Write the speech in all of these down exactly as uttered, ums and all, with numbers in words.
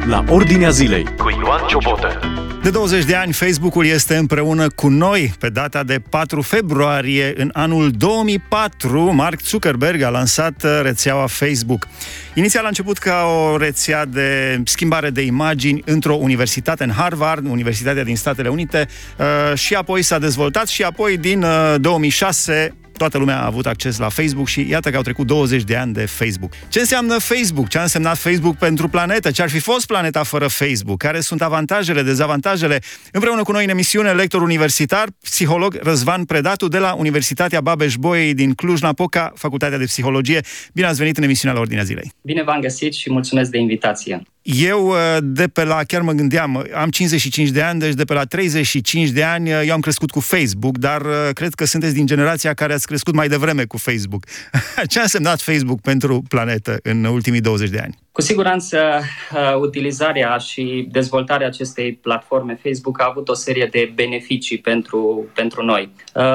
la Ordinea Zilei cu Ioan Ciobotă. De douăzeci de ani, Facebook-ul este împreună cu noi. Pe data de patru februarie, în anul două mii patru, Mark Zuckerberg a lansat rețeaua Facebook. Inițial a început ca o rețea de schimbare de imagini într-o universitate în Harvard, Universitatea din Statele Unite, și apoi s-a dezvoltat și apoi din două mii șase toată lumea a avut acces la Facebook și iată că au trecut douăzeci de ani de Facebook. Ce înseamnă Facebook? Ce a însemnat Facebook pentru planetă? Ce ar fi fost planeta fără Facebook? Care sunt avantajele, dezavantajele? Împreună cu noi în emisiune, lector universitar, psiholog Răzvan Predatu de la Universitatea Babeș-Bolyai din Cluj-Napoca, Facultatea de Psihologie. Bine ați venit în emisiunea la Ordinea Zilei. Bine v-am găsit și mulțumesc de invitație. Eu, de pe la, chiar mă gândeam, am cincizeci și cinci de ani, deci de pe la treizeci și cinci de ani eu am crescut cu Facebook, dar cred că sunteți din generația care ați crescut mai devreme cu Facebook. Ce a însemnat Facebook pentru planetă în ultimii douăzeci de ani? Cu siguranță, utilizarea și dezvoltarea acestei platforme Facebook a avut o serie de beneficii pentru, pentru noi.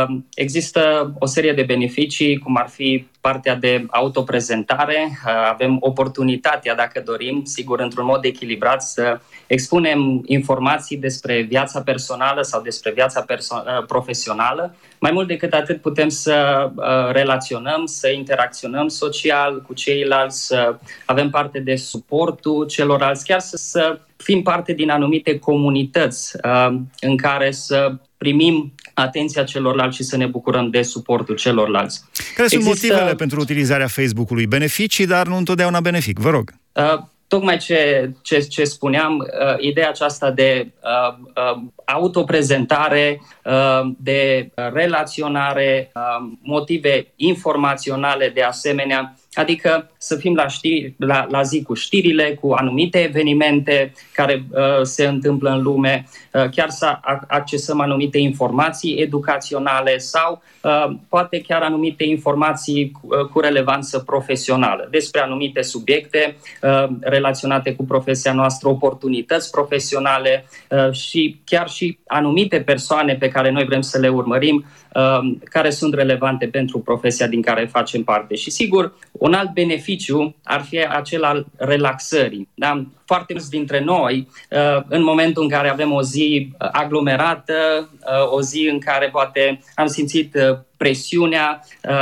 Există o serie de beneficii, cum ar fi partea de autoprezentare. Avem oportunitatea, dacă dorim, sigur, într-un mod echilibrat, să expunem informații despre viața personală sau despre viața perso- profesională. Mai mult decât atât, putem să relaționăm, să interacționăm social cu ceilalți, să avem parte de suportul celorlalți, chiar să, să fim parte din anumite comunități în care să primim atenția celorlalți și să ne bucurăm de suportul celorlalți. Care sunt Există... motivele pentru utilizarea Facebook-ului? Beneficii, dar nu întotdeauna benefic. Vă rog. Uh, tocmai ce, ce, ce spuneam, uh, ideea aceasta de uh, uh, autoprezentare, uh, de relaționare, uh, motive informaționale de asemenea, adică să fim la, știri, la, la zi cu știrile, cu anumite evenimente care uh, se întâmplă în lume, uh, chiar să accesăm anumite informații educaționale sau uh, poate chiar anumite informații cu, uh, cu relevanță profesională despre anumite subiecte uh, relaționate cu profesia noastră, oportunități profesionale uh, și chiar și anumite persoane pe care noi vrem să le urmărim, uh, care sunt relevante pentru profesia din care facem parte. Și sigur, un alt beneficiu ar fi acela al relaxării. Da? Foarte mulți dintre noi, în momentul în care avem o zi aglomerată, o zi în care poate am simțit presiunea,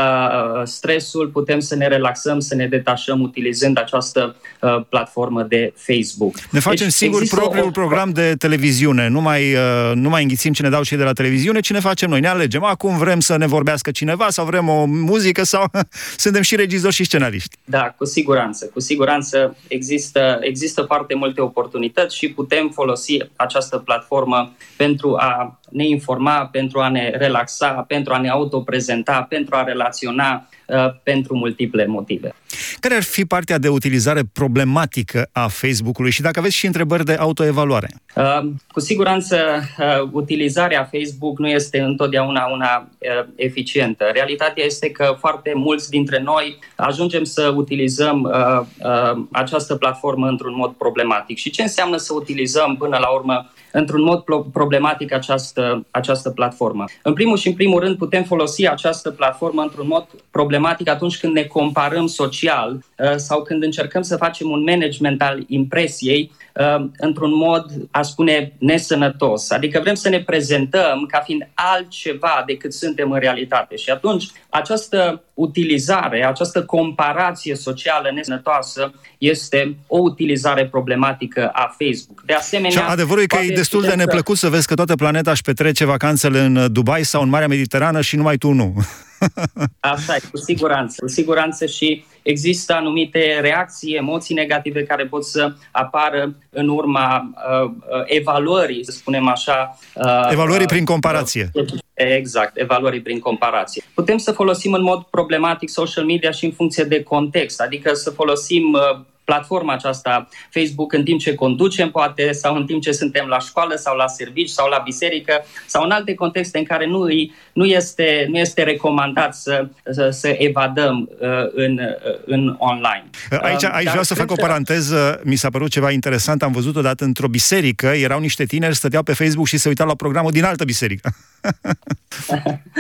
stresul, putem să ne relaxăm, să ne detașăm utilizând această platformă de Facebook. Ne facem deci, singur propriul o... program de televiziune. Nu mai, nu mai înghițim ce ne dau cei de la televiziune, ci ne facem noi. Ne alegem. Acum vrem să ne vorbească cineva sau vrem o muzică sau suntem și regizori și scenariști. Da, cu siguranță. Cu siguranță există, există foarte multe oportunități și putem folosi această platformă pentru a ne informa, pentru a ne relaxa, pentru a ne autoprezenta, pentru a relaționa, uh, pentru multiple motive. Care ar fi partea de utilizare problematică a Facebook-ului și dacă aveți și întrebări de autoevaluare? Uh, cu siguranță, uh, utilizarea Facebook nu este întotdeauna una uh, eficientă. Realitatea este că foarte mulți dintre noi ajungem să utilizăm uh, uh, această platformă într-un mod problematic. Și ce înseamnă să utilizăm până la urmă într-un mod problematic această, această platformă? În primul și în primul rând putem folosi această platformă într-un mod problematic atunci când ne comparăm social sau când încercăm să facem un management al impresiei într-un mod, aș spune, nesănătos. Adică vrem să ne prezentăm ca fiind altceva decât suntem în realitate. Și atunci această utilizare, această comparație socială nesănătoasă este o utilizare problematică a Facebook. De asemenea, și adevărul e că e destul de neplăcut să vezi că toată planeta își petrece vacanțele în Dubai sau în Marea Mediterană și numai tu nu. Asta e, cu siguranță. Cu siguranță și există anumite reacții, emoții negative care pot să apară în urma uh, evaluării, să spunem așa. Uh, evaluării prin comparație. Uh, Exact, evaluării prin comparație. Putem să folosim în mod problematic social media și în funcție de context, adică să folosim uh, platforma aceasta Facebook în timp ce conducem, poate, sau în timp ce suntem la școală sau la servici sau la biserică sau în alte contexte în care nu, nu, este, nu este recomandat să, să, să evadăm uh, în, uh, în online. Aici, aici vreau să fac o paranteză, mi s-a părut ceva interesant, am văzut odată într-o biserică, erau niște tineri, stăteau pe Facebook și se uitau la programul din altă biserică.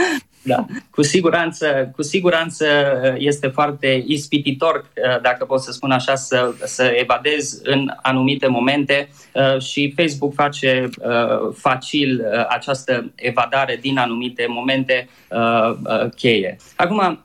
Da, cu siguranță, cu siguranță este foarte ispititor, dacă pot să spun așa, să, să evadezi în anumite momente și Facebook face facil această evadare din anumite momente cheie. Acum,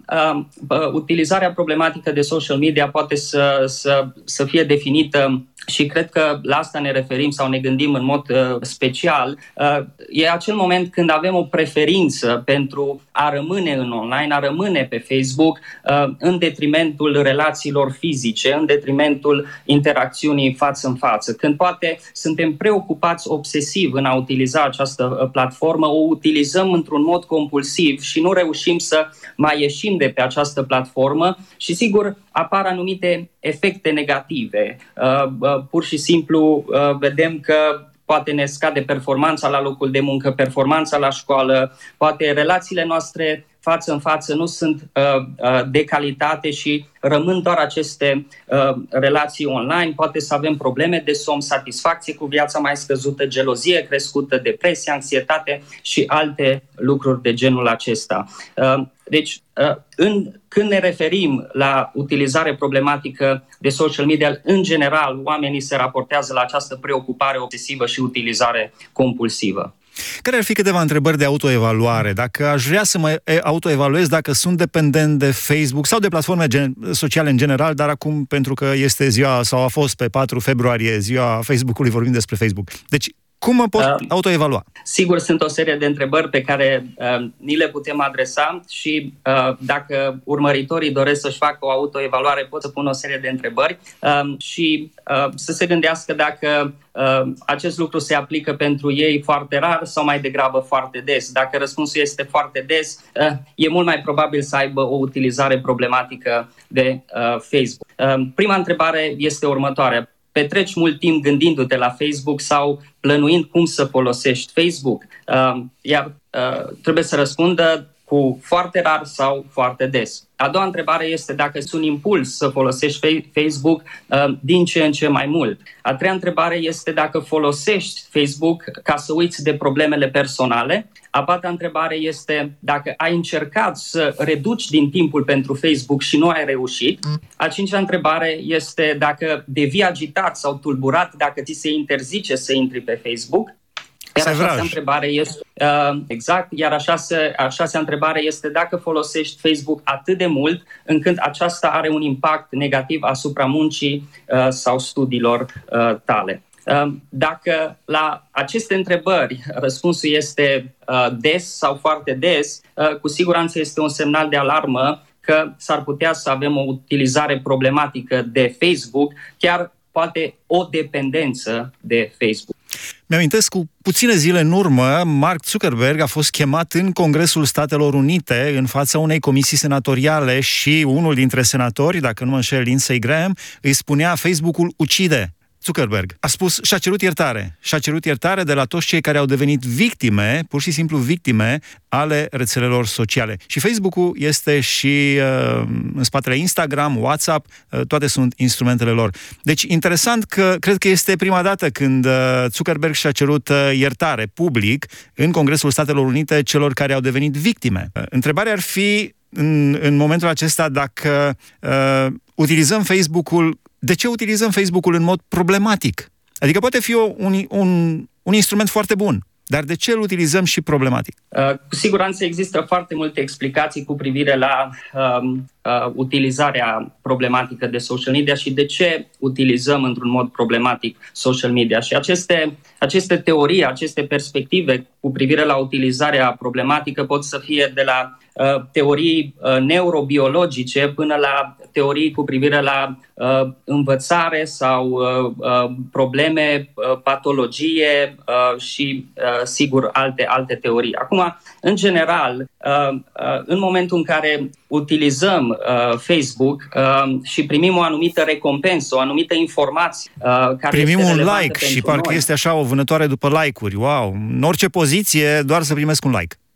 utilizarea problematică de social media poate să, să, să fie definită și cred că la asta ne referim sau ne gândim în mod uh, special. Uh, e acel moment când avem o preferință pentru a rămâne în online, a rămâne pe Facebook uh, în detrimentul relațiilor fizice, în detrimentul interacțiunii față în față. Când poate suntem preocupați obsesiv în a utiliza această uh, platformă, o utilizăm într-un mod compulsiv și nu reușim să mai ieșim de pe această platformă și sigur apar anumite efecte negative. Uh, uh, pur și simplu uh, vedem că poate ne scade performanța la locul de muncă, performanța la școală, poate relațiile noastre față în față nu sunt uh, uh, de calitate și rămân doar aceste uh, relații online. Poate să avem probleme de somn, satisfacție cu viața mai scăzută, gelozie crescută, depresie, anxietate și alte lucruri de genul acesta. Uh, deci, uh, în, când ne referim la utilizare problematică de social media, în general, oamenii se raportează la această preocupare obsesivă și utilizare compulsivă. Care ar fi câteva întrebări de autoevaluare? Dacă aș vrea să mă autoevaluez dacă sunt dependent de Facebook sau de platforme gen- sociale în general, dar acum, pentru că este ziua, sau a fost pe patru februarie, ziua Facebook-ului, vorbim despre Facebook. Deci, cum mă pot uh, autoevalua? Sigur, sunt o serie de întrebări pe care uh, ni le putem adresa și uh, dacă urmăritorii doresc să-și facă o autoevaluare, pot să pun o serie de întrebări uh, și uh, să se gândească dacă uh, acest lucru se aplică pentru ei foarte rar sau mai degrabă foarte des. Dacă răspunsul este foarte des, uh, e mult mai probabil să aibă o utilizare problematică de uh, Facebook. Uh, prima întrebare este următoarea. Petreci mult timp gândindu-te la Facebook sau plănuind cum să folosești Facebook? Uh, iar uh, trebuie să răspundă cu foarte rar sau foarte des. A doua întrebare este dacă sunt un impuls să folosești Facebook uh, din ce în ce mai mult. A treia întrebare este dacă folosești Facebook ca să uiți de problemele personale. A patra întrebare este dacă ai încercat să reduci din timpul pentru Facebook și nu ai reușit. A cincea întrebare este dacă devii agitat sau tulburat dacă ți se interzice să intri pe Facebook. Iar a șasea întrebare este, uh, exact, iar a șasea, a șasea întrebare este dacă folosești Facebook atât de mult încât aceasta are un impact negativ asupra muncii uh, sau studiilor uh, tale. Uh, dacă la aceste întrebări răspunsul este uh, des sau foarte des, uh, cu siguranță este un semnal de alarmă că s-ar putea să avem o utilizare problematică de Facebook, chiar poate o dependență de Facebook. Mi-amintesc, cu puține zile în urmă, Mark Zuckerberg a fost chemat în Congresul Statelor Unite în fața unei comisii senatoriale și unul dintre senatori, dacă nu mă înșel, Lindsey Graham, îi spunea Facebook-ul ucide. Zuckerberg a spus, și-a cerut iertare. Și-a cerut iertare de la toți cei care au devenit victime, pur și simplu victime, ale rețelelor sociale. Și Facebook-ul este și uh, în spatele Instagram, WhatsApp, uh, toate sunt instrumentele lor. Deci, interesant că cred că este prima dată când uh, Zuckerberg și-a cerut uh, iertare public în Congresul Statelor Unite celor care au devenit victime. Uh, întrebarea ar fi, în, în momentul acesta, dacă uh, utilizăm Facebook-ul De ce utilizăm Facebook-ul în mod problematic? Adică poate fi o, un, un, un instrument foarte bun, dar de ce îl utilizăm și problematic? Uh, cu siguranță există foarte multe explicații cu privire la uh, uh, utilizarea problematică de social media și de ce utilizăm într-un mod problematic social media. Și aceste, aceste teorii, aceste perspective cu privire la utilizarea problematică pot să fie de la uh, teorii uh, neurobiologice până la teorii cu privire la uh, învățare sau uh, uh, probleme, uh, patologie uh, și, uh, sigur, alte, alte teorii. Acum, în general, uh, uh, în momentul în care utilizăm uh, Facebook uh, și primim o anumită recompensă, o anumită informație uh, care primim este un like și parcă noi. Este așa o vânătoare după like-uri. Wow! În orice poziție, doar să primesc un like.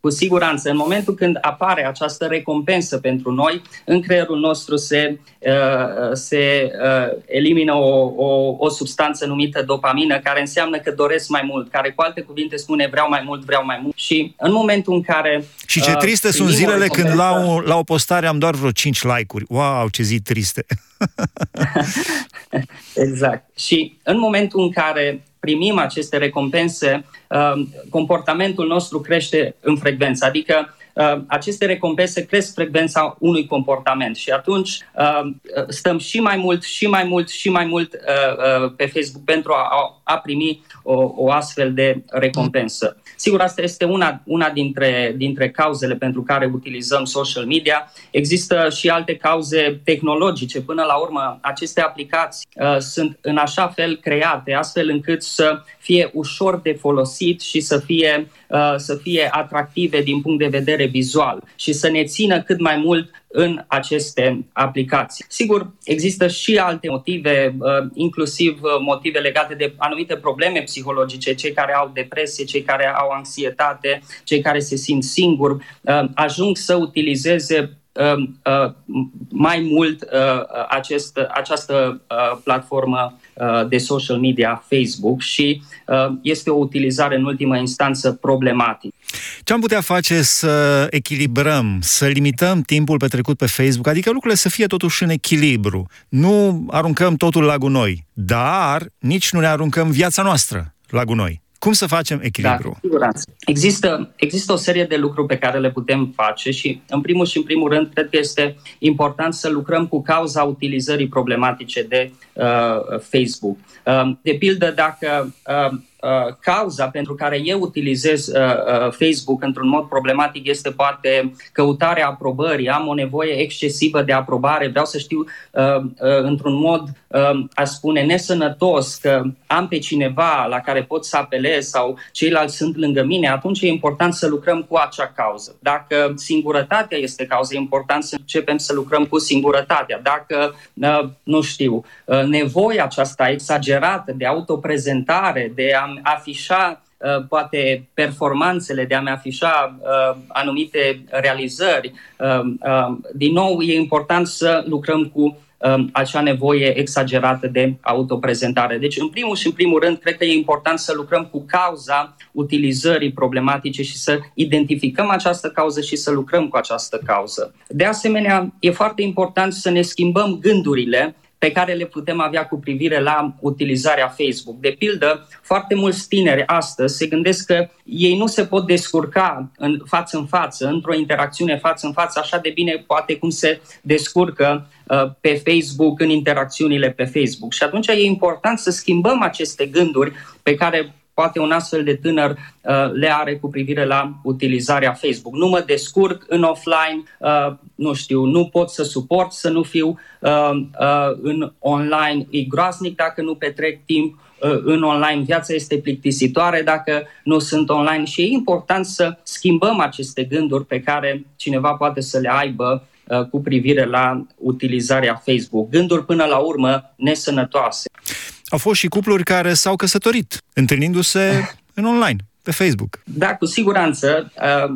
Cu siguranță, în momentul când apare această recompensă pentru noi, în creierul nostru se, uh, se uh, elimină o, o, o substanță numită dopamină, care înseamnă că doresc mai mult, care cu alte cuvinte spune vreau mai mult, vreau mai mult. Și în momentul în care... Și ce triste uh, sunt zilele când la o, la o postare am doar vreo cinci like-uri. Wow, ce zi triste! Exact. Și în momentul în care primim aceste recompense, comportamentul nostru crește în frecvență, adică aceste recompense cresc frecvența unui comportament și atunci stăm și mai mult, și mai mult, și mai mult pe Facebook pentru a, a primi o, o astfel de recompensă. Sigur, asta este una, una dintre, dintre cauzele pentru care utilizăm social media. Există și alte cauze tehnologice. Până la urmă, aceste aplicații uh, sunt în așa fel create, astfel încât să fie ușor de folosit și să fie, uh, să fie atractive din punct de vedere vizual și să ne țină cât mai mult în aceste aplicații. Sigur, există și alte motive, inclusiv motive legate de anumite probleme psihologice, cei care au depresie, cei care au anxietate, cei care se simt singuri, ajung să utilizeze mai mult acest, această platformă de social media Facebook și este o utilizare în ultimă instanță problematică. Ce am putea face să echilibrăm, să limităm timpul petrecut pe Facebook, adică lucrurile să fie totuși în echilibru? Nu aruncăm totul la gunoi, dar nici nu ne aruncăm viața noastră la gunoi. Cum să facem echilibru? Da, siguranță. Există, există o serie de lucruri pe care le putem face și, în primul și în primul rând, cred că este important să lucrăm cu cauza utilizării problematice de uh, Facebook. Uh, de pildă, dacă uh, uh, cauza pentru care eu utilizez uh, uh, Facebook într-un mod problematic este poate căutarea aprobării, am o nevoie excesivă de aprobare, vreau să știu uh, uh, într-un mod, uh, aș spune, nesănătos că am pe cineva la care pot să apelez sau ceilalți sunt lângă mine, atunci e important să lucrăm cu acea cauză. Dacă singurătatea este cauza, e important să începem să lucrăm cu singurătatea. Dacă, uh, nu știu, uh, nevoia aceasta exagerată de autoprezentare, de a afișa uh, poate performanțele, de a-mi afișa uh, anumite realizări, uh, uh, din nou e important să lucrăm cu acea nevoie exagerată de autoprezentare. Deci, în primul și în primul rând, cred că e important să lucrăm cu cauza utilizării problematice și să identificăm această cauză și să lucrăm cu această cauză. De asemenea, e foarte important să ne schimbăm gândurile pe care le putem avea cu privire la utilizarea Facebook. De pildă, foarte mulți tineri astăzi se gândesc că ei nu se pot descurca în față în față, într-o interacțiune față în față, așa de bine poate cum se descurcă uh, pe Facebook, în interacțiunile pe Facebook. Și atunci e important să schimbăm aceste gânduri pe care poate un astfel de tânăr uh, le are cu privire la utilizarea Facebook. Nu mă descurc în offline, uh, nu știu, nu pot să suport să nu fiu uh, uh, în online. E groaznic dacă nu petrec timp uh, în online. Viața este plictisitoare dacă nu sunt online și e important să schimbăm aceste gânduri pe care cineva poate să le aibă uh, cu privire la utilizarea Facebook. Gânduri până la urmă nesănătoase. Au fost și cupluri care s-au căsătorit, întâlnindu-se în online, pe Facebook. Da, cu siguranță.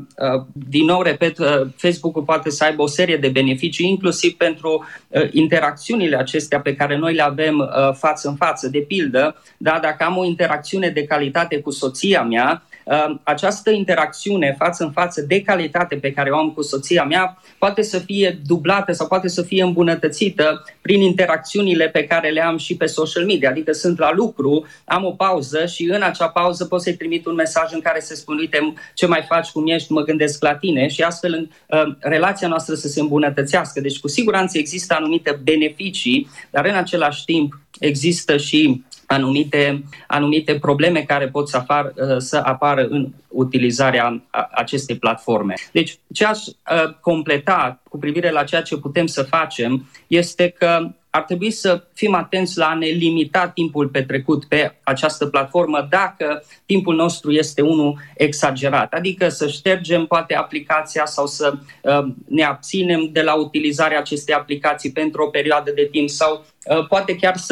Din nou, repet, Facebook-ul poate să aibă o serie de beneficii, inclusiv pentru interacțiunile acestea pe care noi le avem față în față. De pildă, da, dacă am o interacțiune de calitate cu soția mea, această interacțiune față în față de calitate pe care o am cu soția mea poate să fie dublată sau poate să fie îmbunătățită prin interacțiunile pe care le am și pe social media. Adică sunt la lucru, am o pauză și în acea pauză pot să-i trimit un mesaj în care se spune, uite, ce mai faci, cum ești, mă gândesc la tine și astfel în, uh, relația noastră să se îmbunătățească. Deci cu siguranță există anumite beneficii, dar în același timp există și anumite, anumite probleme care pot să, apar, să apară în utilizarea acestei platforme. Deci, ce aș uh, completa cu privire la ceea ce putem să facem este că ar trebui să fim atenți la a ne limita timpul petrecut pe această platformă dacă timpul nostru este unul exagerat. Adică să ștergem poate aplicația sau să uh, ne abținem de la utilizarea acestei aplicații pentru o perioadă de timp sau uh, poate chiar să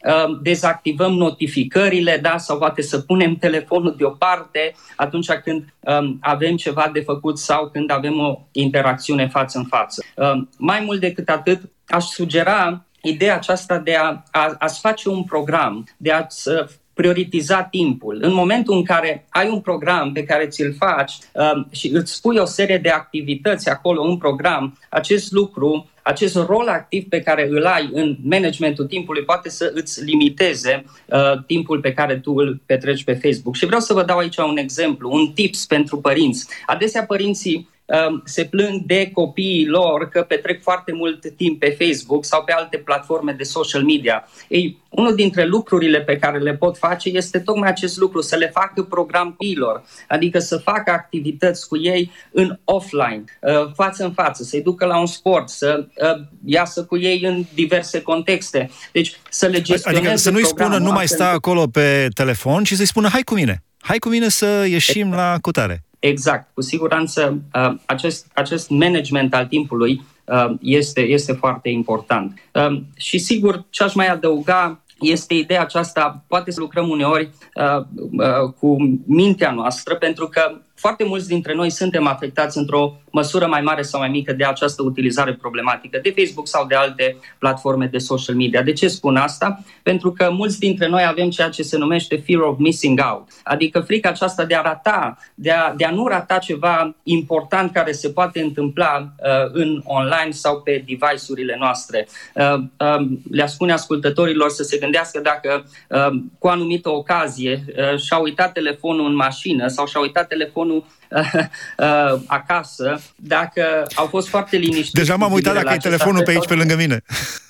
dezactivăm notificările, da, sau poate să punem telefonul deoparte atunci când um, avem ceva de făcut sau când avem o interacțiune față în față. Um, mai mult decât atât, aș sugera ideea aceasta de a, a, a-ți face un program, de a-ți prioritiza timpul. În momentul în care ai un program pe care ți-l faci um, și îți pui o serie de activități acolo în program, acest lucru, acest rol activ pe care îl ai în managementul timpului poate să îți limiteze uh, timpul pe care tu îl petreci pe Facebook. Și vreau să vă dau aici un exemplu, un tips pentru părinți. Adesea părinții uh, se plâng de copiii lor că petrec foarte mult timp pe Facebook sau pe alte platforme de social media. Ei, unul dintre lucrurile pe care le pot face este tocmai acest lucru, să le facă program copiilor, adică să facă activități cu ei în offline, față în față, să-i ducă la un sport, să iasă cu ei în diverse contexte. Deci să le gestioneze. Adică să nu-i spună nu mai sta acolo pe telefon, ci să-i spună hai cu mine, hai cu mine să ieșim exact. La cutare. Exact, cu siguranță acest, acest management al timpului este, este foarte important. Și sigur, ce aș mai adăuga este ideea aceasta, poate să lucrăm uneori uh, uh, cu mintea noastră, pentru că foarte mulți dintre noi suntem afectați într-o măsură mai mare sau mai mică de această utilizare problematică de Facebook sau de alte platforme de social media. De ce spun asta? Pentru că mulți dintre noi avem ceea ce se numește fear of missing out, adică frica aceasta de a rata, de a, de a nu rata ceva important care se poate întâmpla uh, în online sau pe device-urile noastre. Uh, uh, le-a spune ascultătorilor să se gândească dacă uh, cu anumită ocazie uh, și-a uitat telefonul în mașină sau și-a uitat telefonul Uh, uh, acasă, dacă au fost foarte liniștiți. Deja m-am uitat dacă e telefonul pe aici, pe lângă mine.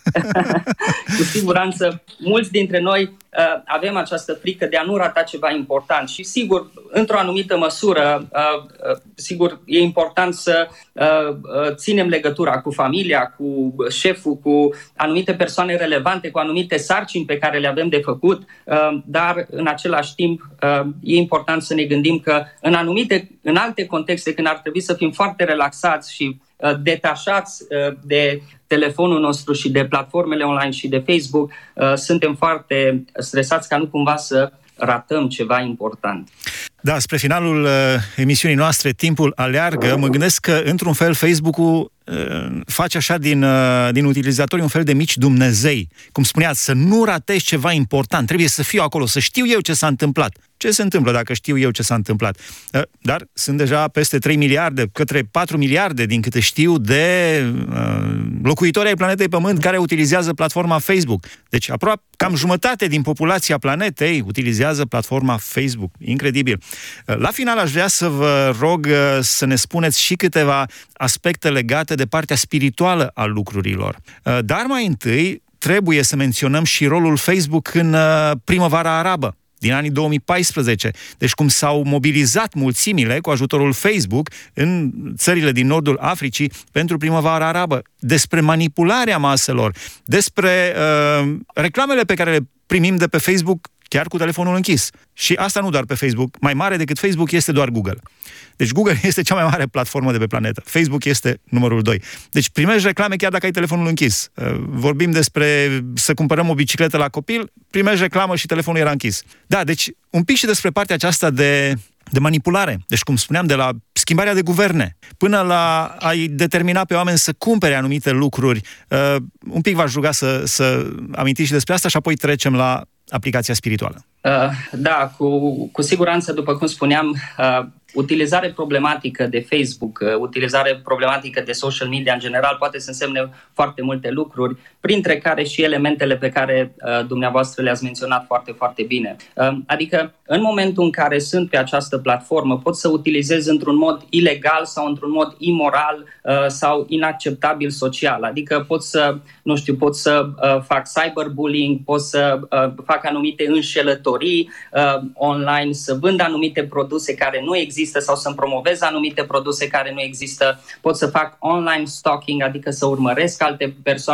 Cu siguranță, mulți dintre noi uh, avem această frică de a nu rata ceva important și sigur, într-o anumită măsură, uh, uh, sigur, e important să uh, uh, ținem legătura cu familia, cu șeful, cu anumite persoane relevante, cu anumite sarcini pe care le avem de făcut, uh, dar în același timp uh, e important să ne gândim că în anumite, în alte contexte, când ar trebui să fim foarte relaxați și uh, detașați uh, de telefonul nostru și de platformele online și de Facebook, uh, suntem foarte stresați ca nu cumva să ratăm ceva important. Da, spre finalul uh, emisiunii noastre, timpul aleargă. Mă gândesc că, într-un fel, Facebook-ul uh, face așa din, uh, din utilizatori un fel de mici Dumnezei. Cum spuneați, să nu ratezi ceva important. Trebuie să fiu acolo, să știu eu ce s-a întâmplat. Ce se întâmplă dacă știu eu ce s-a întâmplat? Uh, dar sunt deja peste trei miliarde, către patru miliarde, din câte știu, de uh, locuitori ai planetei Pământ care utilizează platforma Facebook. Deci, aproape cam jumătate din populația planetei utilizează platforma Facebook. Incredibil. La final aș vrea să vă rog să ne spuneți și câteva aspecte legate de partea spirituală a lucrurilor. Dar mai întâi trebuie să menționăm și rolul Facebook în primăvara arabă din anii două mii paisprezece. Deci cum s-au mobilizat mulțimile cu ajutorul Facebook în țările din nordul Africii pentru primăvara arabă. Despre manipularea maselor, despre uh, reclamele pe care le primim de pe Facebook chiar cu telefonul închis. Și asta nu doar pe Facebook. Mai mare decât Facebook este doar Google. Deci Google este cea mai mare platformă de pe planetă. Facebook este numărul doi. Deci primești reclame chiar dacă ai telefonul închis. Vorbim despre să cumpărăm o bicicletă la copil, primești reclamă și telefonul era închis. Da, deci un pic și despre partea aceasta de, de manipulare. Deci, cum spuneam, de la schimbarea de guverne până la a-i determina pe oameni să cumpere anumite lucruri. Uh, un pic v-aș ruga să, să amintiți și despre asta și apoi trecem la aplicația spirituală. Uh, da, cu, cu siguranță, după cum spuneam, uh, utilizare problematică de Facebook, uh, utilizare problematică de social media în general poate să însemne foarte multe lucruri, printre care și elementele pe care uh, dumneavoastră le-ați menționat foarte, foarte bine. Uh, adică, în momentul în care sunt pe această platformă, pot să utilizez într-un mod ilegal sau într-un mod imoral uh, sau inacceptabil social. Adică pot să, nu știu, pot să uh, fac cyberbullying, pot să uh, fac anumite înșelătorii uh, online, să vând anumite produse care nu există sau să-mi promovez anumite produse care nu există. Pot să fac online stalking, adică să urmăresc alte persoane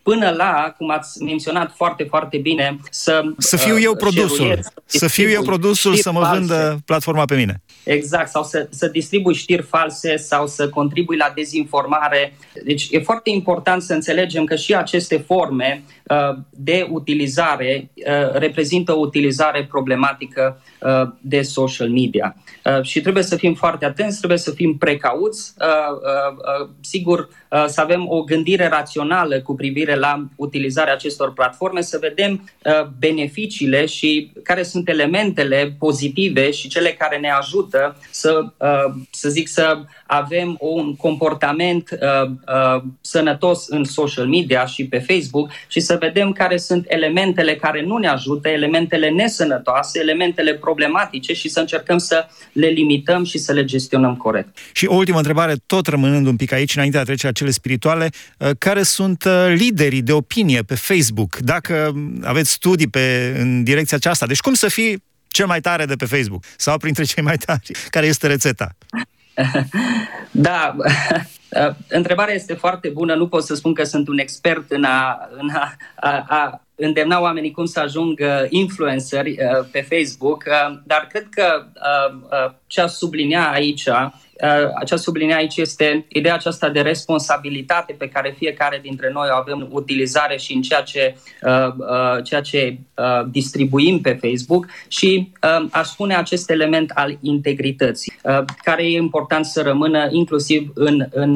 până la, cum ați menționat foarte, foarte bine, să... Să fiu eu produsul, să fiu eu produsul, să mă vândă platforma pe mine. Exact, sau să, să distribui știri false sau să contribui la dezinformare. Deci e foarte important să înțelegem că și aceste forme uh, de utilizare uh, reprezintă o utilizare problematică uh, de social media. Uh, și trebuie să fim foarte atenți, trebuie să fim precauți, uh, uh, uh, sigur uh, să avem o gândire rațională cu privire la utilizarea acestor platforme, să vedem uh, beneficiile și care sunt elementele pozitive și cele care ne ajută să, să zic, să avem un comportament sănătos în social media și pe Facebook și să vedem care sunt elementele care nu ne ajută, elementele nesănătoase, elementele problematice și să încercăm să le limităm și să le gestionăm corect. Și o ultimă întrebare, tot rămânând un pic aici, înainte de a trece la cele spirituale, care sunt liderii de opinie pe Facebook? Dacă aveți studii pe, în direcția aceasta, deci cum să fii cel mai tare de pe Facebook sau printre cei mai tari? Care este rețeta? Da, întrebarea este foarte bună. Nu pot să spun că sunt un expert în a, în a, a, a îndemna oamenii cum să ajungă influenceri pe Facebook, dar cred că ce aș sublinia aici, ce aș sublinia aici este ideea aceasta de responsabilitate pe care fiecare dintre noi o avem în utilizare și în ceea ce, ceea ce distribuim pe Facebook și aș spune acest element al integrității, care e important să rămână inclusiv în, în,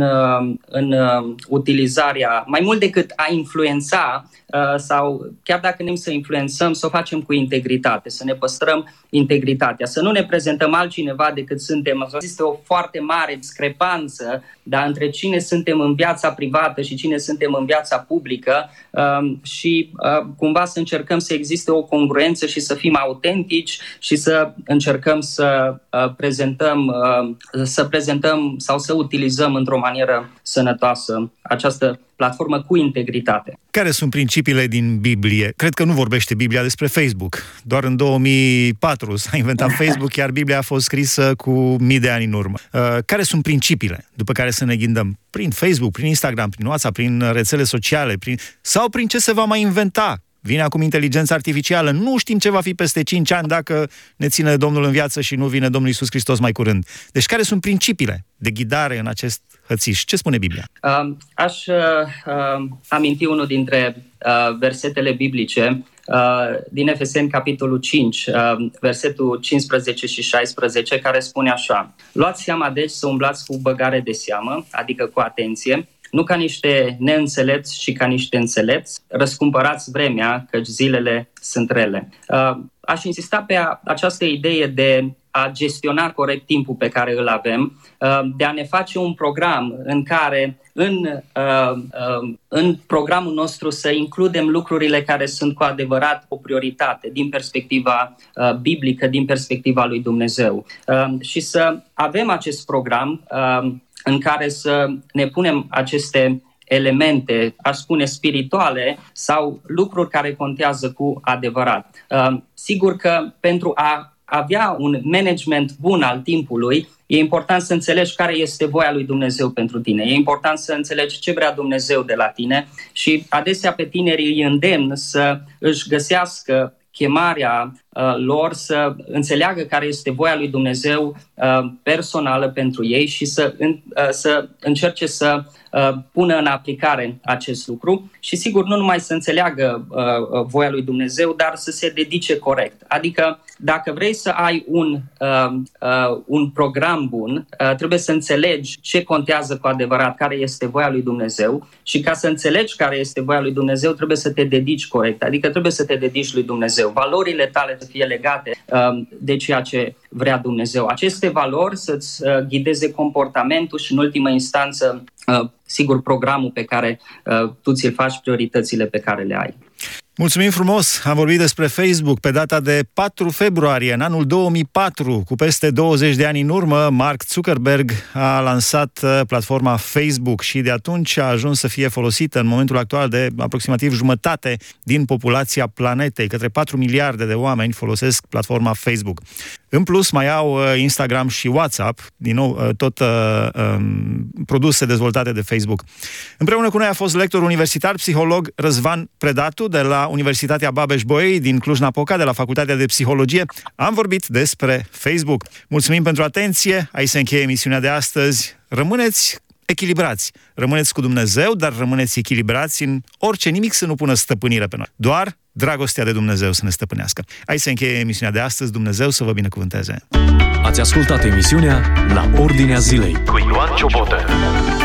în utilizarea, mai mult decât a influența sau chiar dacă ne să influențăm, să o facem cu integritate, să ne păstrăm integritatea, să nu ne prezentăm altcineva decât suntem. Există o foarte mare discrepanță, dar între cine suntem în viața privată și cine suntem în viața publică um, și uh, cumva să încercăm să existe o congruență și să fim autentici și să încercăm să uh, prezentăm, uh, să prezentăm sau să utilizăm într-o manieră sănătoasă această platformă cu integritate. Care sunt principiile din Biblie? Cred că nu vorbește Biblia despre Facebook. Doar în două mii patru s-a inventat Facebook, iar Biblia a fost scrisă cu mii de ani în urmă. Uh, care sunt principiile după care să ne ghindăm? Prin Facebook, prin Instagram, prin WhatsApp, prin rețele sociale, prin... sau prin ce se va mai inventa? Vine acum inteligența artificială, nu știm ce va fi peste cinci ani dacă ne ține Domnul în viață și nu vine Domnul Iisus Hristos mai curând. Deci care sunt principiile de ghidare în acest hățiș? Ce spune Biblia? Uh, aș uh, aminti unul dintre uh, versetele biblice uh, din Efeseni, capitolul cinci, uh, versetul cincisprezece și șaisprezece, care spune așa: luați seama deci să umblați cu băgare de seamă, adică cu atenție, nu ca niște neînțelepți și ca niște înțelepți, răscumpărați vremea, căci zilele sunt rele. Uh, aș insista pe a, această idee de a gestiona corect timpul pe care îl avem, uh, de a ne face un program în care în, uh, uh, în programul nostru să includem lucrurile care sunt cu adevărat o prioritate din perspectiva uh, biblică, din perspectiva lui Dumnezeu. Uh, și să avem acest program uh, în care să ne punem aceste elemente, aș spune spirituale, sau lucruri care contează cu adevărat. Uh, sigur că pentru a avea un management bun al timpului, e important să înțelegi care este voia lui Dumnezeu pentru tine. E important să înțelegi ce vrea Dumnezeu de la tine și adesea pe tinerii îi îndemn să își găsească chemarea uh, lor, să înțeleagă care este voia lui Dumnezeu uh, personală pentru ei și să, în, uh, să încerce să uh, pună în aplicare acest lucru și sigur nu numai să înțeleagă uh, voia lui Dumnezeu, dar să se dedice corect. Adică dacă vrei să ai un, uh, uh, un program bun, uh, trebuie să înțelegi ce contează cu adevărat, care este voia lui Dumnezeu și ca să înțelegi care este voia lui Dumnezeu trebuie să te dedici corect, adică trebuie să te dedici lui Dumnezeu. Valorile tale să fie legate uh, de ceea ce vrea Dumnezeu. Aceste valori să-ți uh, ghideze comportamentul și în ultimă instanță, uh, sigur, programul pe care uh, tu ți-l faci, prioritățile pe care le ai. Mulțumim frumos! Am vorbit despre Facebook pe data de patru februarie, în anul două mii patru, cu peste douăzeci de ani în urmă, Mark Zuckerberg a lansat platforma Facebook și de atunci a ajuns să fie folosită în momentul actual de aproximativ jumătate din populația planetei. Către patru miliarde de oameni folosesc platforma Facebook. În plus, mai au Instagram și WhatsApp, din nou tot uh, um, produse dezvoltate de Facebook. Împreună cu noi a fost lector universitar, psiholog Răzvan Predatu de la Universitatea Babeș-Bolyai din Cluj-Napoca, de la Facultatea de Psihologie. Am vorbit despre Facebook. Mulțumim pentru atenție, aici se încheie emisiunea de astăzi. Rămâneți echilibrați, rămâneți cu Dumnezeu, dar rămâneți echilibrați în orice, nimic să nu pună stăpânire pe noi. Doar dragostea de Dumnezeu să ne stăpânească. Aici se încheie emisiunea de astăzi. Dumnezeu să vă binecuvânteze. Ați ascultat emisiunea La Ordinea Zilei cu Ioan Ciobotă.